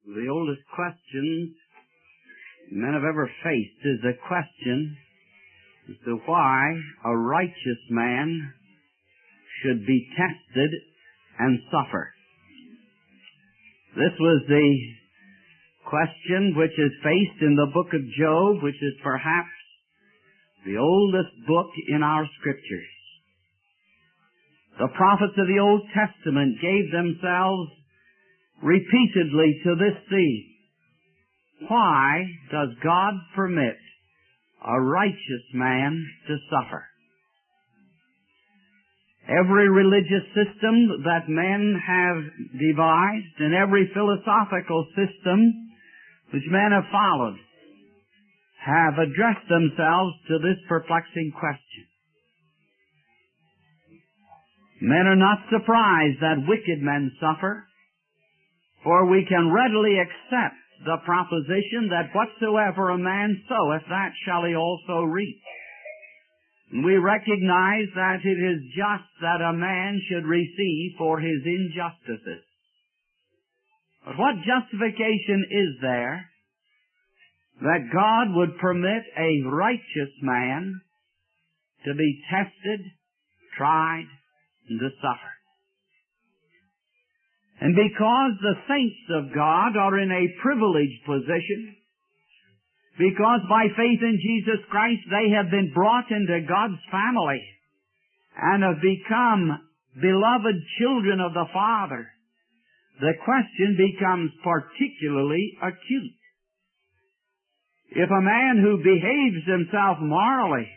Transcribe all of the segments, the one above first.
The oldest question men have ever faced is the question as to why a righteous man should be tested and suffer. This was the question which is faced in the book of Job, which is perhaps the oldest book in our Scriptures. The prophets of the Old Testament gave themselves repeatedly to this theme. Why does God permit a righteous man to suffer? Every religious system that men have devised and every philosophical system which men have followed have addressed themselves to this perplexing question. Men are not surprised that wicked men suffer, for we can readily accept the proposition that whatsoever a man soweth, that shall he also reap. And we recognize that it is just that a man should receive for his injustices. But what justification is there that God would permit a righteous man to be tested, tried, and to suffer? And because the saints of God are in a privileged position, because by faith in Jesus Christ they have been brought into God's family and have become beloved children of the Father, the question becomes particularly acute. If a man who behaves himself morally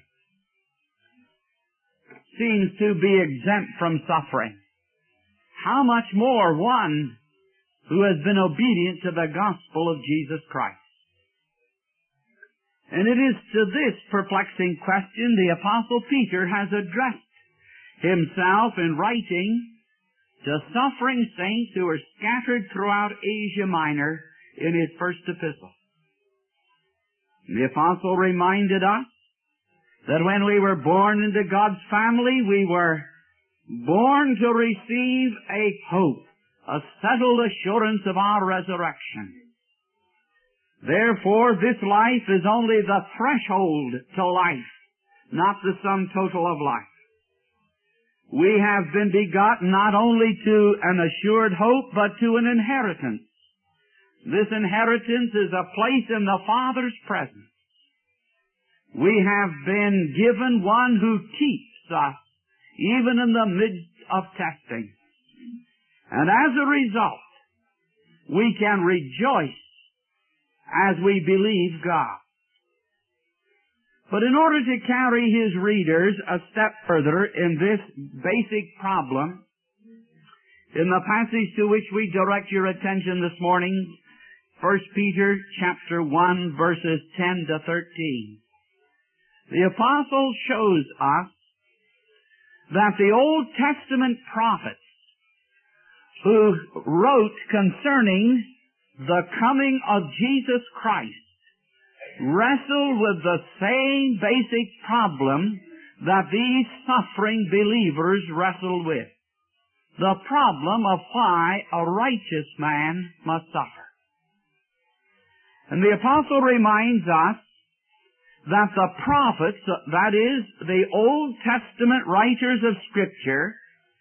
seems to be exempt from suffering, how much more one who has been obedient to the gospel of Jesus Christ? And it is to this perplexing question the Apostle Peter has addressed himself in writing to suffering saints who are scattered throughout Asia Minor in his first epistle. The Apostle reminded us that when we were born into God's family, we were born to receive a hope, a settled assurance of our resurrection. Therefore, this life is only the threshold to life, not the sum total of life. We have been begotten not only to an assured hope, but to an inheritance. This inheritance is a place in the Father's presence. We have been given one who keeps us even in the midst of testing. And as a result, we can rejoice as we believe God. But in order to carry his readers a step further in this basic problem, in the passage to which we direct your attention this morning, 1 Peter chapter 1, verses 10 to 13, the apostle shows us that the Old Testament prophets who wrote concerning the coming of Jesus Christ wrestled with the same basic problem that these suffering believers wrestled with. The problem of why a righteous man must suffer. And the apostle reminds us that the prophets, that is, the Old Testament writers of Scripture,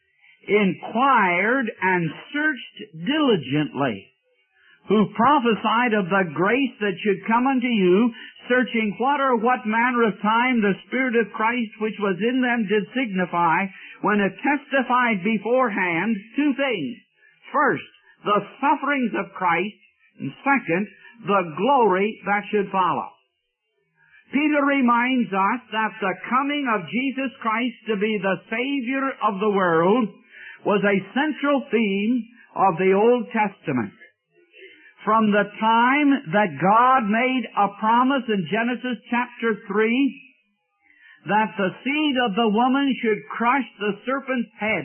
inquired and searched diligently, who prophesied of the grace that should come unto you, searching what or what manner of time the Spirit of Christ which was in them did signify, when it testified beforehand two things. First, the sufferings of Christ, and second, the glory that should follow. Peter reminds us that the coming of Jesus Christ to be the Savior of the world was a central theme of the Old Testament. From the time that God made a promise in Genesis chapter 3 that the seed of the woman should crush the serpent's head,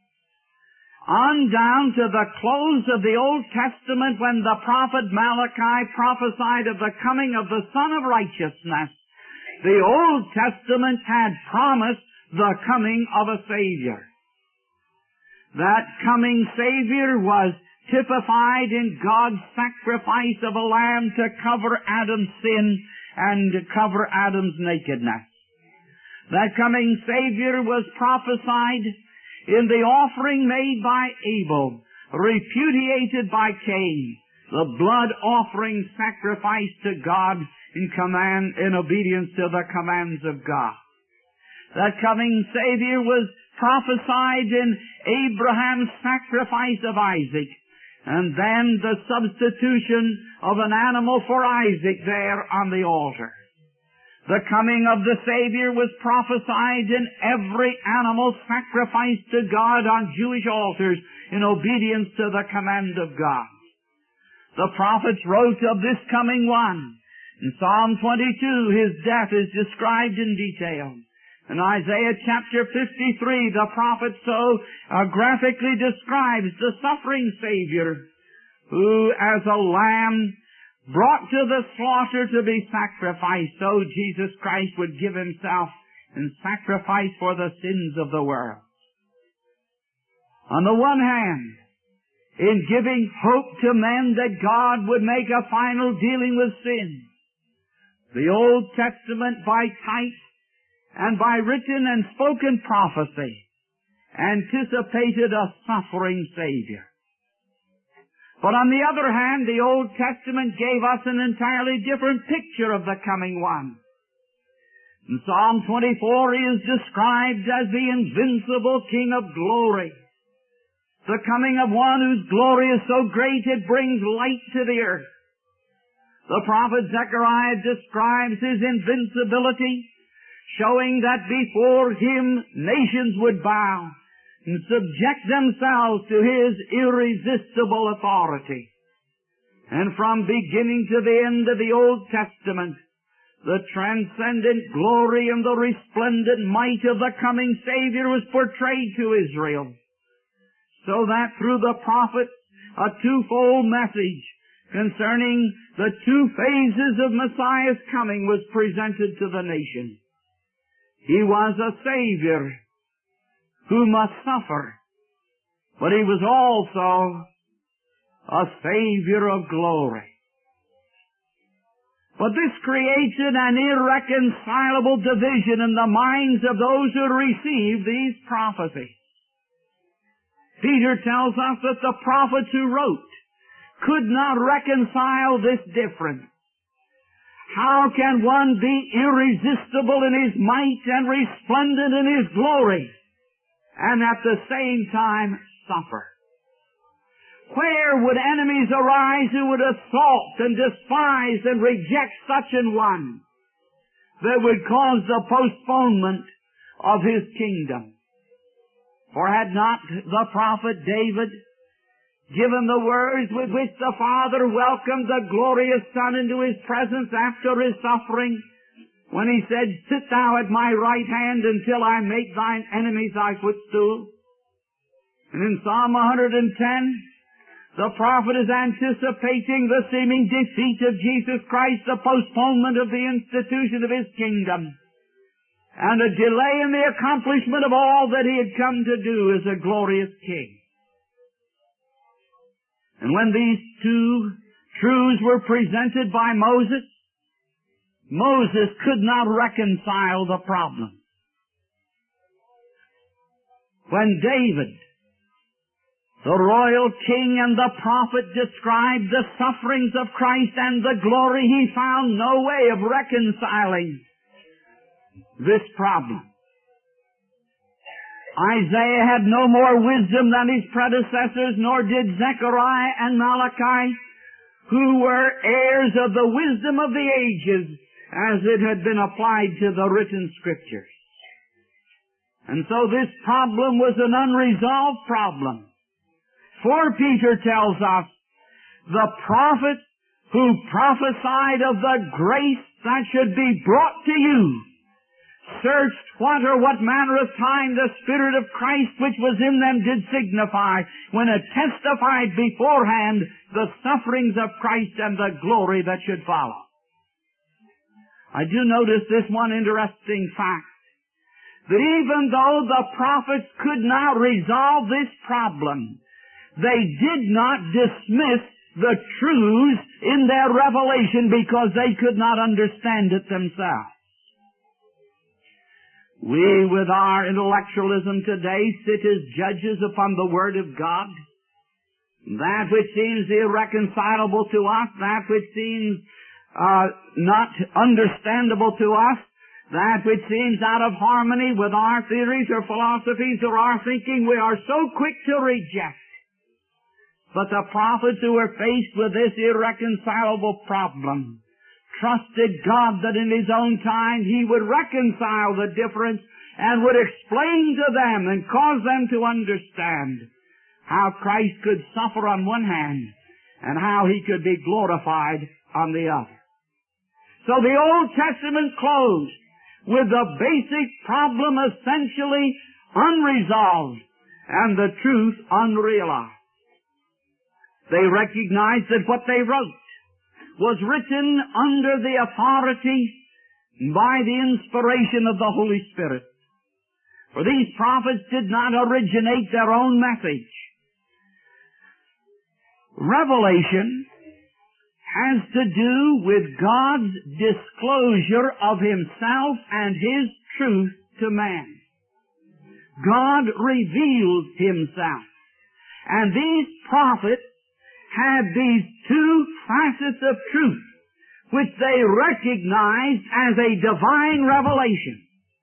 on down to the close of the Old Testament when the prophet Malachi prophesied of the coming of the Son of Righteousness, the Old Testament had promised the coming of a Savior. That coming Savior was typified in God's sacrifice of a lamb to cover Adam's sin and to cover Adam's nakedness. That coming Savior was prophesied in the offering made by Abel, repudiated by Cain, the blood offering sacrifice to God in obedience to the commands of God. That coming Savior was prophesied in Abraham's sacrifice of Isaac, and then the substitution of an animal for Isaac there on the altar. The coming of the Savior was prophesied in every animal sacrificed to God on Jewish altars in obedience to the command of God. The prophets wrote of this coming one. In Psalm 22, His death is described in detail. In Isaiah chapter 53, the prophet so graphically describes the suffering Savior who, as a lamb brought to the slaughter to be sacrificed, so Jesus Christ would give Himself in sacrifice for the sins of the world. On the one hand, in giving hope to men that God would make a final dealing with sin, the Old Testament by type and by written and spoken prophecy anticipated a suffering Savior. But on the other hand, the Old Testament gave us an entirely different picture of the coming one. In Psalm 24, He is described as the invincible King of glory, the coming of one whose glory is so great it brings light to the earth. The prophet Zechariah describes His invincibility, showing that before Him nations would bow and subject themselves to His irresistible authority. And from beginning to the end of the Old Testament, the transcendent glory and the resplendent might of the coming Savior was portrayed to Israel, so that through the prophets a twofold message concerning the two phases of Messiah's coming was presented to the nation. He was a Savior who must suffer, but He was also a Savior of glory. But this created an irreconcilable division in the minds of those who received these prophecies. Peter tells us that the prophets who wrote could not reconcile this difference. How can one be irresistible in His might and resplendent in His glory, and at the same time suffer? Where would enemies arise who would assault and despise and reject such an one that would cause the postponement of His kingdom? For had not the prophet David given the words with which the Father welcomed the glorious Son into His presence after His suffering, when He said, "Sit thou at my right hand until I make thine enemies thy footstool"? And in Psalm 110, the prophet is anticipating the seeming defeat of Jesus Christ, the postponement of the institution of His kingdom, and a delay in the accomplishment of all that He had come to do as a glorious King. And when these two truths were presented by Moses, Moses could not reconcile the problem. When David, the royal king and the prophet, described the sufferings of Christ and the glory, he found no way of reconciling this problem. Isaiah had no more wisdom than his predecessors, nor did Zechariah and Malachi, who were heirs of the wisdom of the ages as it had been applied to the written Scriptures. And so this problem was an unresolved problem. For Peter tells us, the prophet who prophesied of the grace that should be brought to you searched what or what manner of time the Spirit of Christ which was in them did signify, when it testified beforehand the sufferings of Christ and the glory that should follow. I do notice this one interesting fact, that even though the prophets could not resolve this problem, they did not dismiss the truths in their revelation because they could not understand it themselves. We, with our intellectualism today, sit as judges upon the Word of God. That which seems irreconcilable to us, that which seems not understandable to us, that which seems out of harmony with our theories or philosophies or our thinking, we are so quick to reject. But the prophets who were faced with this irreconcilable problem trusted God that in His own time He would reconcile the difference and would explain to them and cause them to understand how Christ could suffer on one hand and how He could be glorified on the other. So the Old Testament closed with the basic problem essentially unresolved and the truth unrealized. They recognized that what they wrote was written under the authority by the inspiration of the Holy Spirit. For these prophets did not originate their own message. Revelation has to do with God's disclosure of Himself and His truth to man. God revealed Himself. And these prophets had these two facets of truth which they recognized as a divine revelation.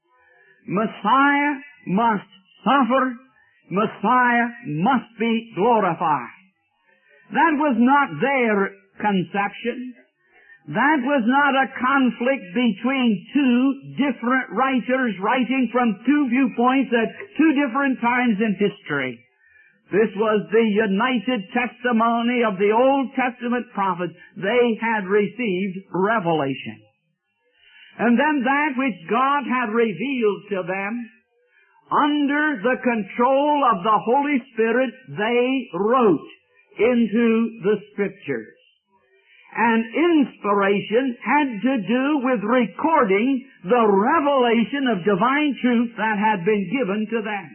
Messiah must suffer. Messiah must be glorified. That was not their conception. That was not a conflict between two different writers writing from two viewpoints at two different times in history. This was the united testimony of the Old Testament prophets. They had received revelation. And then that which God had revealed to them, under the control of the Holy Spirit, they wrote into the Scriptures. And inspiration had to do with recording the revelation of divine truth that had been given to them.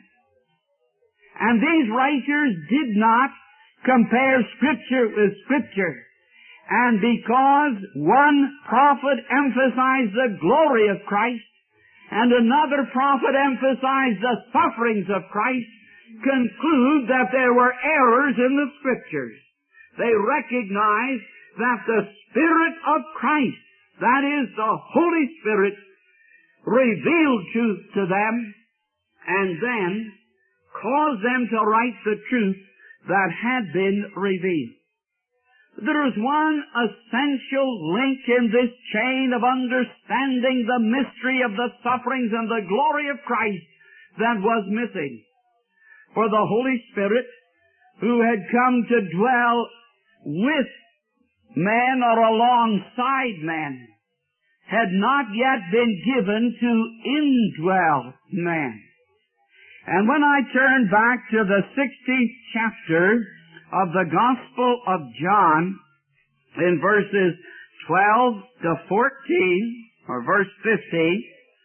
And these writers did not compare Scripture with Scripture. And because one prophet emphasized the glory of Christ, and another prophet emphasized the sufferings of Christ, conclude that there were errors in the Scriptures. They recognized that the Spirit of Christ, that is, the Holy Spirit, revealed truth to them, and then caused them to write the truth that had been revealed. There is one essential link in this chain of understanding the mystery of the sufferings and the glory of Christ that was missing. For the Holy Spirit, who had come to dwell with man or alongside man, had not yet been given to indwell man. And when I turn back to the 16th chapter of the Gospel of John, in verses 12 to 14, or verse 15,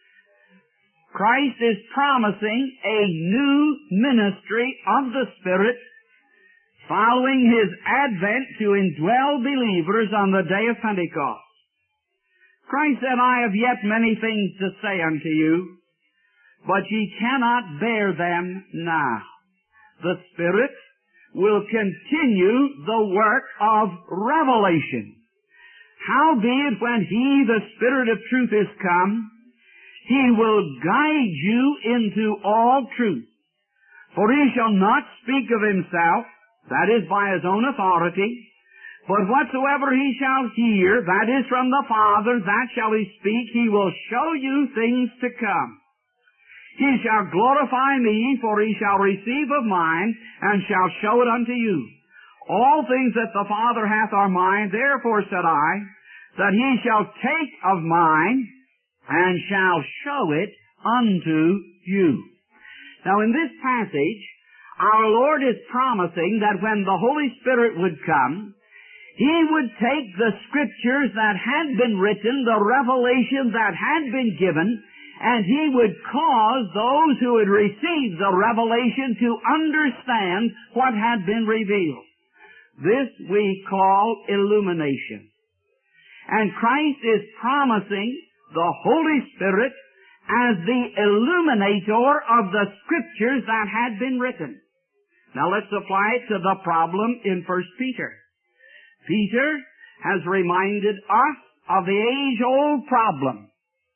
Christ is promising a new ministry of the Spirit following His advent to indwell believers on the day of Pentecost. Christ said, I have yet many things to say unto you, but ye cannot bear them now. The Spirit will continue the work of revelation. Howbeit, when He, the Spirit of truth, is come, He will guide you into all truth. For He shall not speak of Himself, that is, by His own authority, but whatsoever He shall hear, that is from the Father, that shall He speak. He will show you things to come. He shall glorify me, for He shall receive of mine, and shall show it unto you. All things that the Father hath are mine, therefore said I, that He shall take of mine, and shall show it unto you. Now in this passage, our Lord is promising that when the Holy Spirit would come, He would take the Scriptures that had been written, the revelation that had been given, and He would cause those who had received the revelation to understand what had been revealed. This we call illumination. And Christ is promising the Holy Spirit as the illuminator of the Scriptures that had been written. Now let's apply it to the problem in 1 Peter. Peter has reminded us of the age-old problem.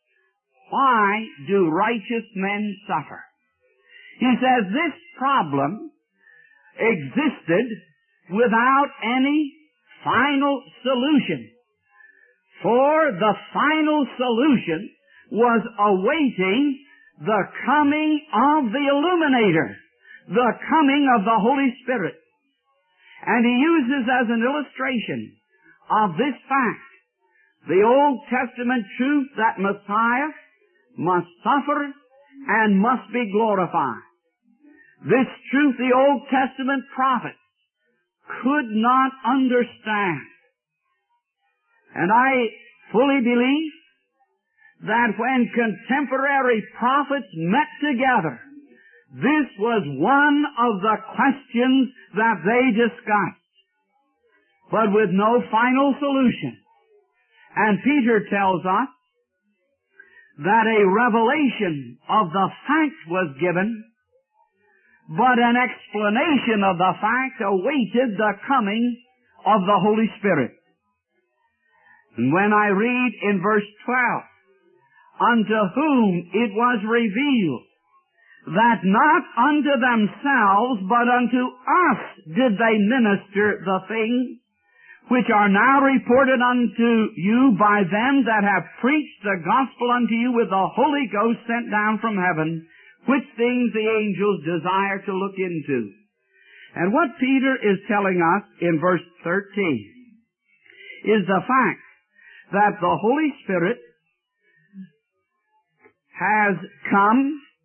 Why do righteous men suffer? He says this problem existed without any final solution. For the final solution was awaiting the coming of the Illuminator, the coming of the Holy Spirit. And he uses as an illustration of this fact the Old Testament truth that Messiah must suffer and must be glorified. This truth the Old Testament prophets could not understand. And I fully believe that when contemporary prophets met together, this was one of the questions that they discussed, but with no final solution. And Peter tells us that a revelation of the fact was given, but an explanation of the fact awaited the coming of the Holy Spirit. And when I read in verse 12, unto whom it was revealed that not unto themselves but unto us did they minister the things which are now reported unto you by them that have preached the gospel unto you with the Holy Ghost sent down from heaven, which things the angels desire to look into. And what Peter is telling us in verse 13 is the fact that the Holy Spirit has come.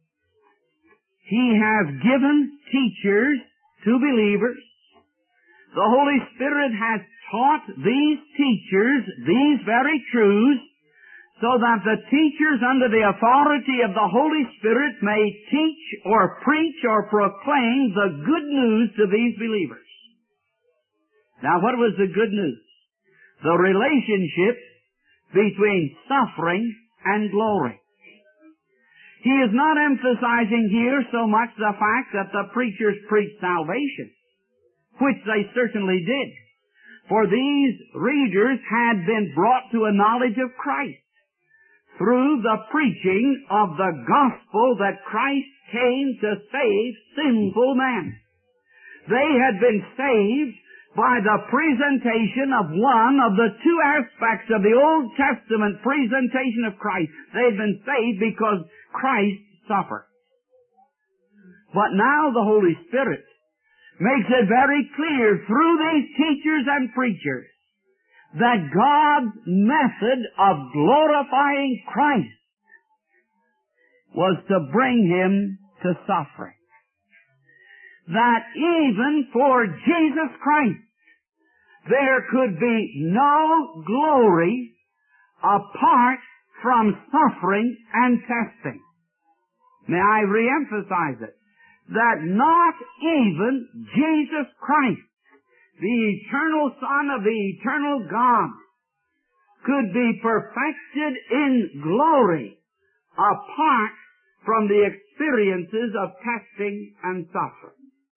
He has given teachers to believers. The Holy Spirit has taught these teachers these very truths so that the teachers under the authority of the Holy Spirit may teach or preach or proclaim the good news to these believers. Now, what was the good news? The relationship between suffering and glory. He is not emphasizing here so much the fact that the preachers preached salvation, which they certainly did. For these readers had been brought to a knowledge of Christ through the preaching of the gospel that Christ came to save sinful men. They had been saved by the presentation of one of the two aspects of the Old Testament presentation of Christ. They had been saved because Christ suffered. But now the Holy Spirit makes it very clear through these teachers and preachers that God's method of glorifying Christ was to bring Him to suffering. That even for Jesus Christ, there could be no glory apart from suffering and testing. May I reemphasize it? That not even Jesus Christ, the eternal Son of the eternal God, could be perfected in glory apart from the experiences of testing and suffering.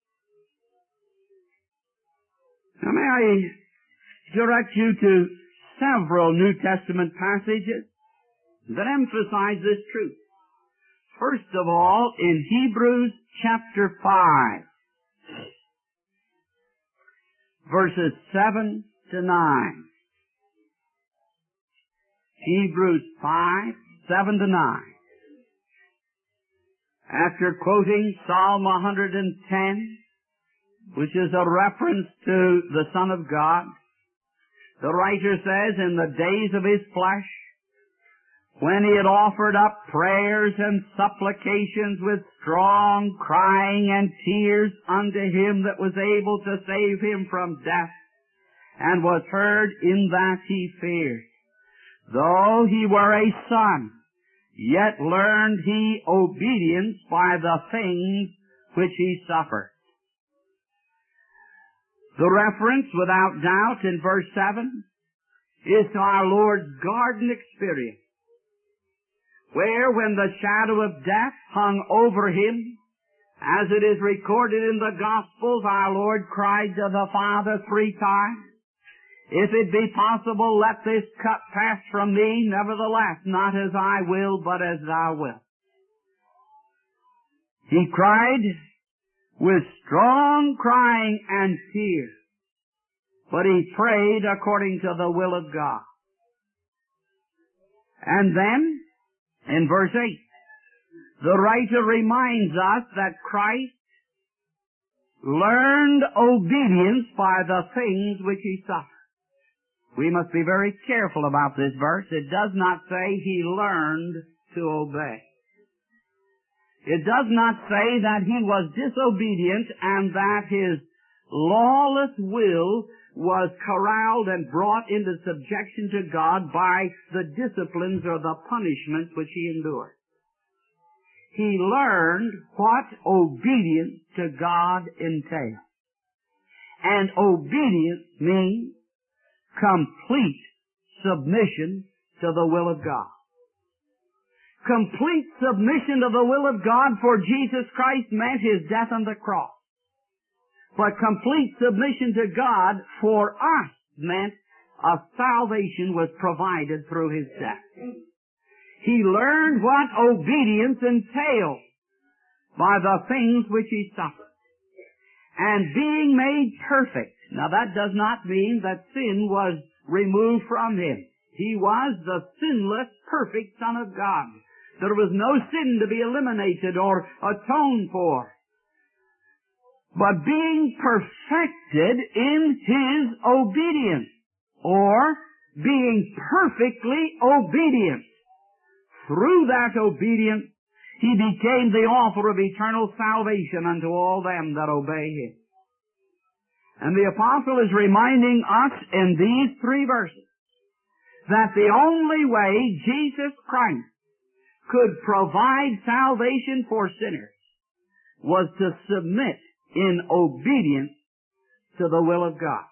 Now may I direct you to several New Testament passages that emphasize this truth. First of all, in Hebrews chapter 5, verses 7 to 9. Hebrews 5, 7 to 9. After quoting Psalm 110, which is a reference to the Son of God, the writer says, in the days of His flesh, when He had offered up prayers and supplications with strong crying and tears unto Him that was able to save Him from death, and was heard in that He feared. Though He were a son, yet learned he obedience by the things which he suffered. The reference, without doubt, in verse 7 is to our Lord's garden experience, where when the shadow of death hung over him, as it is recorded in the Gospels, our Lord cried to the Father 3 times, "If it be possible, let this cup pass from me, nevertheless, not as I will, but as thou wilt." He cried with strong crying and tears, but he prayed according to the will of God. And then, in verse 8, the writer reminds us that Christ learned obedience by the things which he suffered. We must be very careful about this verse. It does not say he learned to obey. It does not say that he was disobedient and that his lawless will was corralled and brought into subjection to God by the disciplines or the punishments which he endured. He learned what obedience to God entails. And obedience means complete submission to the will of God. Complete submission to the will of God for Jesus Christ meant his death on the cross. But complete submission to God for us meant a salvation was provided through his death. He learned what obedience entailed by the things which he suffered. And being made perfect. Now that does not mean that sin was removed from him. He was the sinless, perfect Son of God. There was no sin to be eliminated or atoned for. But being perfected in his obedience, or being perfectly obedient. Through that obedience, he became the author of eternal salvation unto all them that obey him. And the apostle is reminding us in these 3 verses that the only way Jesus Christ could provide salvation for sinners was to submit in obedience to the will of God.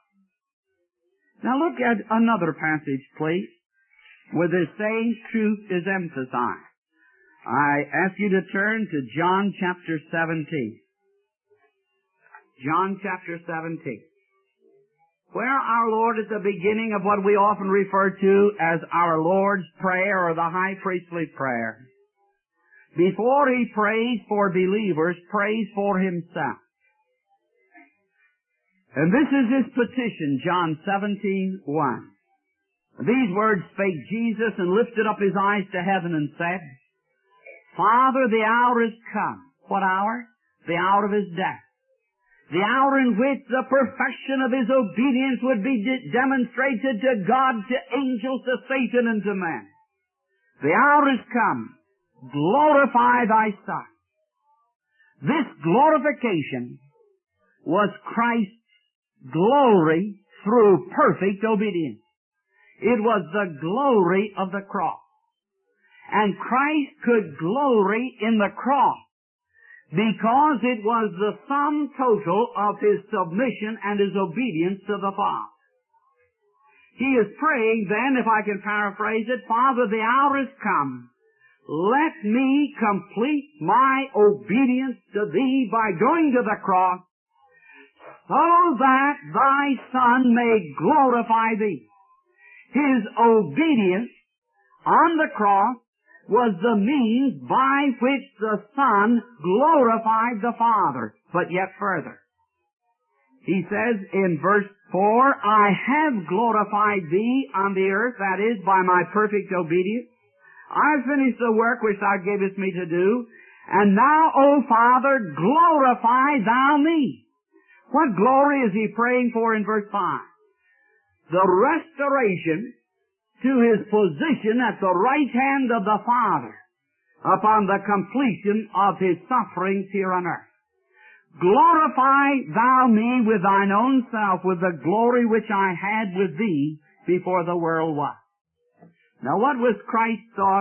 Now look at another passage, please, where the same truth is emphasized. I ask you to turn to John chapter 17. John chapter 17. Where our Lord at the beginning of what we often refer to as our Lord's Prayer or the high priestly prayer, before he prays for believers, prays for himself. And this is his petition, John 17:1. These words spake Jesus and lifted up his eyes to heaven and said, Father, the hour is come. What hour? The hour of his death. The hour in which the perfection of his obedience would be demonstrated to God, to angels, to Satan, and to men. The hour is come. Glorify thy Son. This glorification was Christ's glory through perfect obedience. It was the glory of the cross. And Christ could glory in the cross because it was the sum total of his submission and his obedience to the Father. He is praying then, if I can paraphrase it, Father, the hour is come. Let me complete my obedience to thee by going to the cross so that thy Son may glorify thee. His obedience on the cross was the means by which the Son glorified the Father. But yet further, he says in verse 4, I have glorified thee on the earth, that is, by my perfect obedience. I've finished the work which thou gavest me to do, and now, O Father, glorify thou me. What glory is he praying for in verse 5? The restoration to his position at the right hand of the Father upon the completion of his sufferings here on earth. Glorify thou me with thine own self, with the glory which I had with thee before the world was. Now what was Christ's thought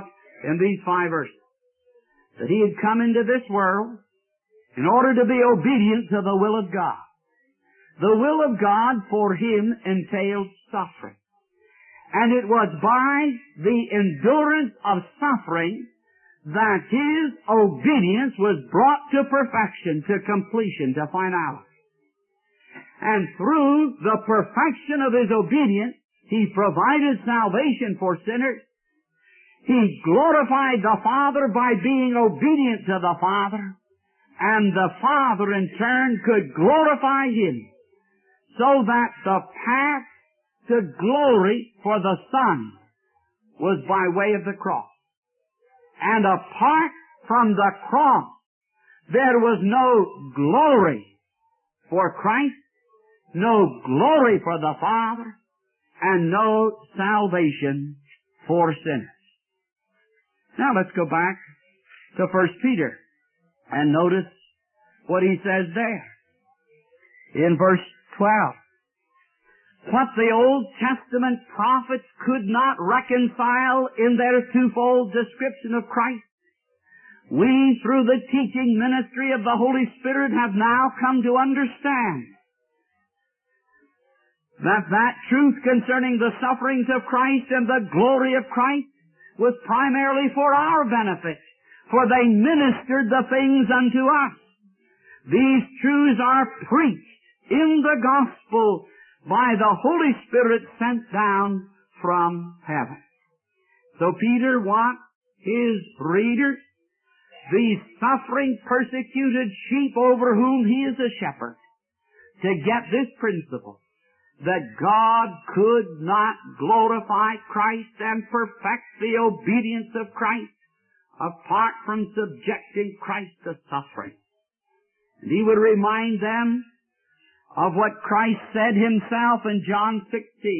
in these 5 verses. That He had come into this world in order to be obedient to the will of God. The will of God for Him entailed suffering. And it was by the endurance of suffering that His obedience was brought to perfection, to completion, to finality. And through the perfection of His obedience, He provided salvation for sinners. He glorified the Father by being obedient to the Father. And the Father in turn could glorify Him, so that the path to glory for the Son was by way of the cross. And apart from the cross, there was no glory for Christ, no glory for the Father, and no salvation for sinners. Now let's go back to 1 Peter and notice what he says there. In verse 12, what the Old Testament prophets could not reconcile in their twofold description of Christ, we, through the teaching ministry of the Holy Spirit, have now come to understand that truth concerning the sufferings of Christ and the glory of Christ was primarily for our benefit, for they ministered the things unto us. These truths are preached in the gospel by the Holy Spirit sent down from heaven. So Peter wants his readers, these suffering, persecuted sheep over whom he is a shepherd, to get this principle, that God could not glorify Christ and perfect the obedience of Christ apart from subjecting Christ to suffering. And he would remind them of what Christ said himself in John 16,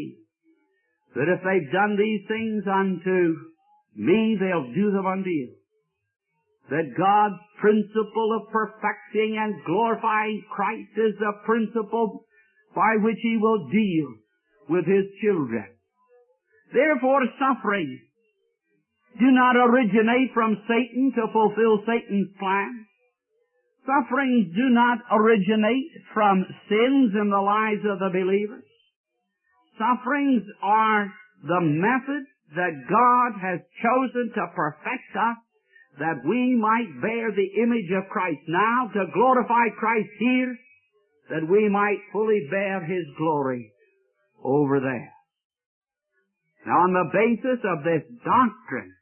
that if they've done these things unto me, they'll do them unto you. That God's principle of perfecting and glorifying Christ is the principle by which He will deal with His children. Therefore, sufferings do not originate from Satan to fulfill Satan's plan. Sufferings do not originate from sins in the lives of the believers. Sufferings are the method that God has chosen to perfect us, that we might bear the image of Christ now, to glorify Christ here, that we might fully bear His glory over there. Now, on the basis of this doctrine,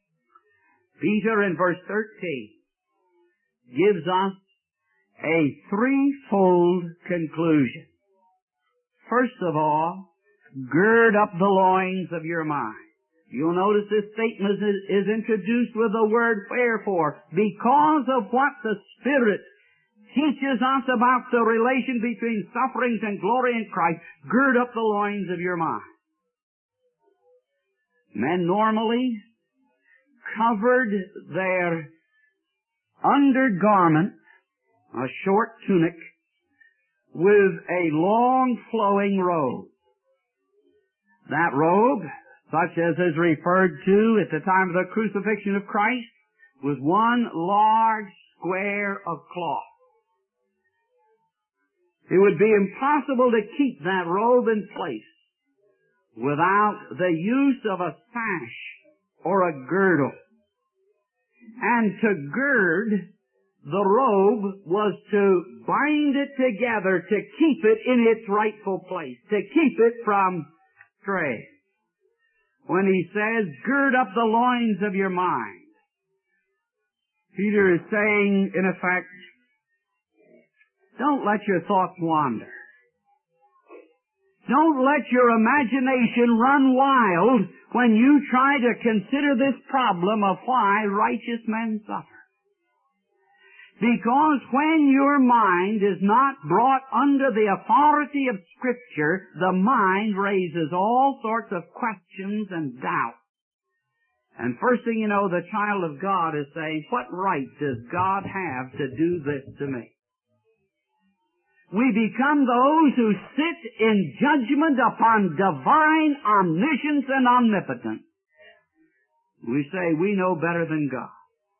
Peter in verse 13 gives us a threefold conclusion. First of all, gird up the loins of your mind. You'll notice this statement is introduced with the word wherefore, because of what the Spirit teaches us about the relation between sufferings and glory in Christ. Gird up the loins of your mind. Men normally covered their undergarment, a short tunic, with a long flowing robe. That robe, such as is referred to at the time of the crucifixion of Christ, was one large square of cloth. It would be impossible to keep that robe in place without the use of a sash or a girdle. And to gird the robe was to bind it together, to keep it in its rightful place, to keep it from straying. When he says, gird up the loins of your mind, Peter is saying, in effect, don't let your thoughts wander. Don't let your imagination run wild when you try to consider this problem of why righteous men suffer. Because when your mind is not brought under the authority of Scripture, the mind raises all sorts of questions and doubts. And first thing you know, the child of God is saying, what right does God have to do this to me? We become those who sit in judgment upon divine omniscience and omnipotence. We say we know better than God.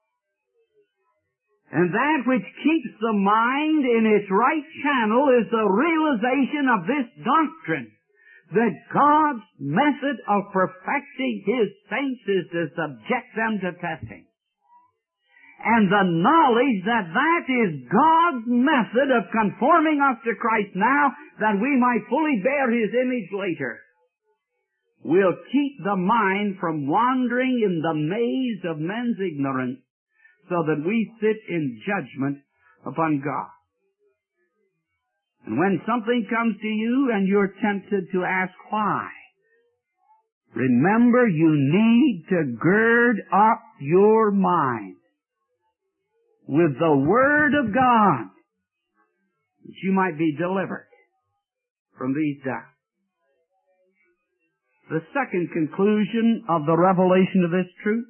And that which keeps the mind in its right channel is the realization of this doctrine, that God's method of perfecting His saints is to subject them to testing. And the knowledge that that is God's method of conforming us to Christ now, that we might fully bear His image later, will keep the mind from wandering in the maze of men's ignorance, so that we sit in judgment upon God. And when something comes to you and you're tempted to ask why, remember you need to gird up your mind with the Word of God, that you might be delivered from these doubts. The second conclusion of the revelation of this truth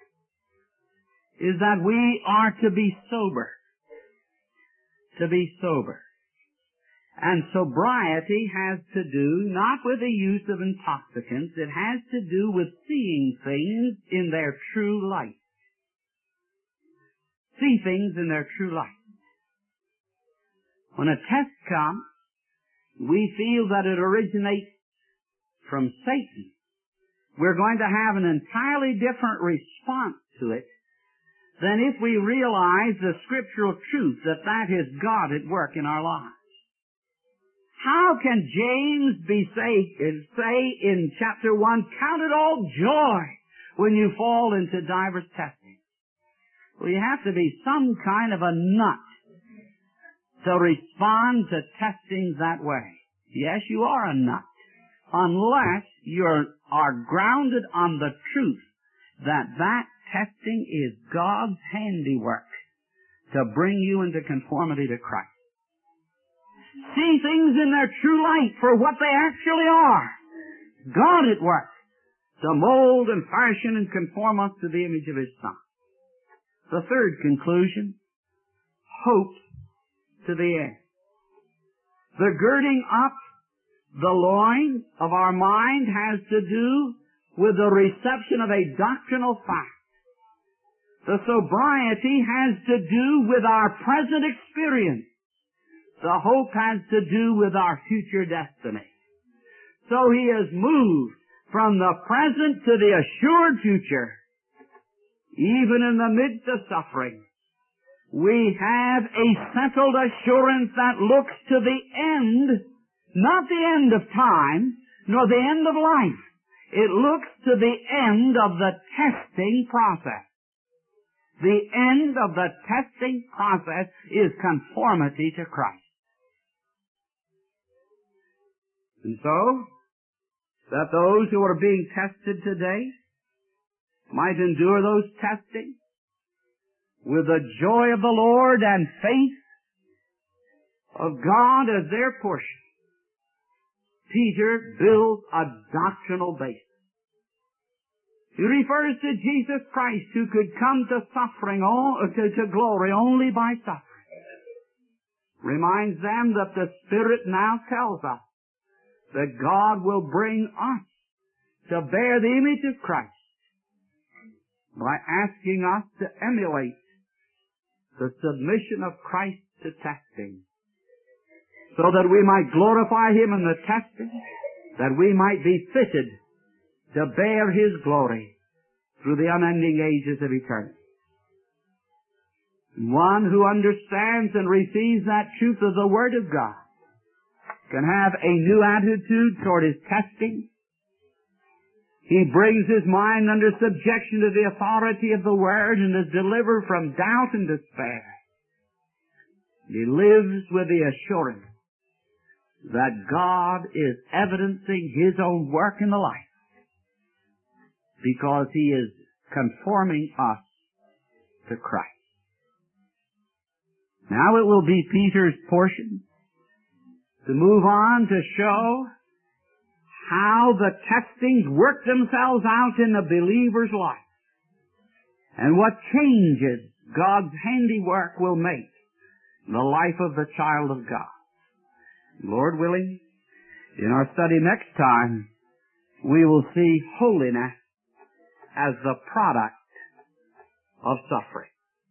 is that we are to be sober. To be sober. And sobriety has to do not with the use of intoxicants, it has to do with seeing things in their true light. See things in their true light. When a test comes, we feel that it originates from Satan. We're going to have an entirely different response to it than if we realize the scriptural truth that that is God at work in our lives. How can James say in chapter 1, count it all joy when you fall into divers testing? Well, you have to be some kind of a nut to respond to testing that way. Yes, you are a nut, unless you are grounded on the truth that that testing is God's handiwork to bring you into conformity to Christ. See things in their true light for what they actually are. God at work to mold and fashion and conform us to the image of His Son. The third conclusion, hope to the end. The girding up the loins of our mind has to do with the reception of a doctrinal fact. The sobriety has to do with our present experience. The hope has to do with our future destiny. So he has moved from the present to the assured future. Even in the midst of suffering, we have a settled assurance that looks to the end, not the end of time, nor the end of life. It looks to the end of the testing process. The end of the testing process is conformity to Christ. And so, that those who are being tested today might endure those testings with the joy of the Lord and faith of God as their portion. Peter builds a doctrinal basis. He refers to Jesus Christ, who could come to suffering, to glory only by suffering. Reminds them that the Spirit now tells us that God will bring us to bear the image of Christ by asking us to emulate the submission of Christ to testing, so that we might glorify Him in the testing, that we might be fitted to bear His glory through the unending ages of eternity. One who understands and receives that truth of the Word of God can have a new attitude toward his testing. He brings his mind under subjection to the authority of the Word and is delivered from doubt and despair. He lives with the assurance that God is evidencing His own work in the life, because He is conforming us to Christ. Now it will be Peter's portion to move on to show how the testings work themselves out in the believer's life, and what changes God's handiwork will make in the life of the child of God. Lord willing, in our study next time, we will see holiness as the product of suffering.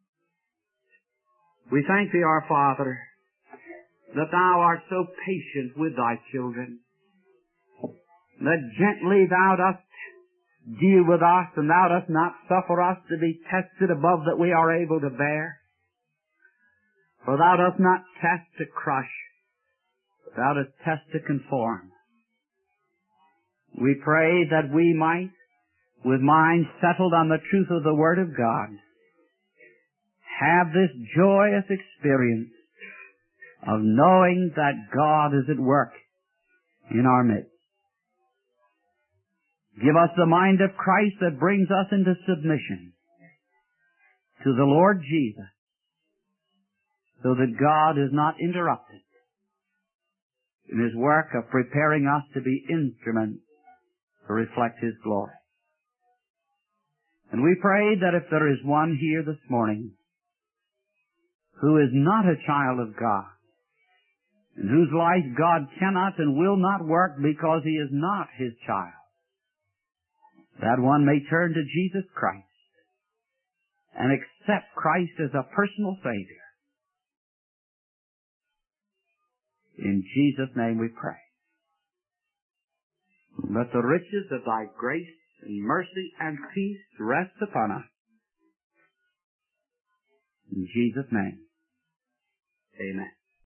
We thank Thee, our Father, that Thou art so patient with Thy children, that gently Thou dost deal with us, and Thou dost not suffer us to be tested above that we are able to bear. For Thou dost not test to crush, but Thou dost test to conform. We pray that we might, with minds settled on the truth of the Word of God, have this joyous experience of knowing that God is at work in our midst. Give us the mind of Christ that brings us into submission to the Lord Jesus, so that God is not interrupted in His work of preparing us to be instruments to reflect His glory. And we pray that if there is one here this morning who is not a child of God, in whose life God cannot and will not work because he is not His child, that one may turn to Jesus Christ and accept Christ as a personal Savior. In Jesus' name we pray. Let the riches of Thy grace and mercy and peace rest upon us. In Jesus' name, amen.